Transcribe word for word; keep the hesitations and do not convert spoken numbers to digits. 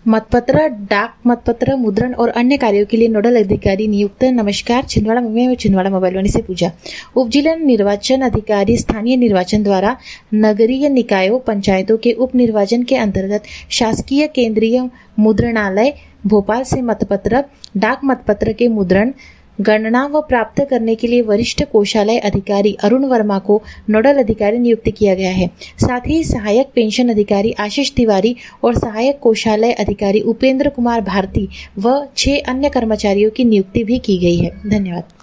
मतपत्र, डाक मतपत्र, मुद्रण और अन्य कार्यों के लिए नोडल अधिकारी नियुक्त। नमस्कार, छिंदवाड़ा में मैं छिंदवाड़ा मोबाइल वाणी से पूजा। उपजिला निर्वाचन अधिकारी स्थानीय निर्वाचन द्वारा नगरीय निकायों पंचायतों के उप निर्वाचन के अंतर्गत शासकीय केंद्रीय मुद्रणालय भोपाल से मतपत्र, डाक मतपत्र के मुद्रण, गणना व प्राप्त करने के लिए वरिष्ठ कोषालय अधिकारी अरुण वर्मा को नोडल अधिकारी नियुक्त किया गया है। साथ ही सहायक पेंशन अधिकारी आशीष तिवारी और सहायक कोषालय अधिकारी उपेंद्र कुमार भारती व छह अन्य कर्मचारियों की नियुक्ति भी की गई है। धन्यवाद।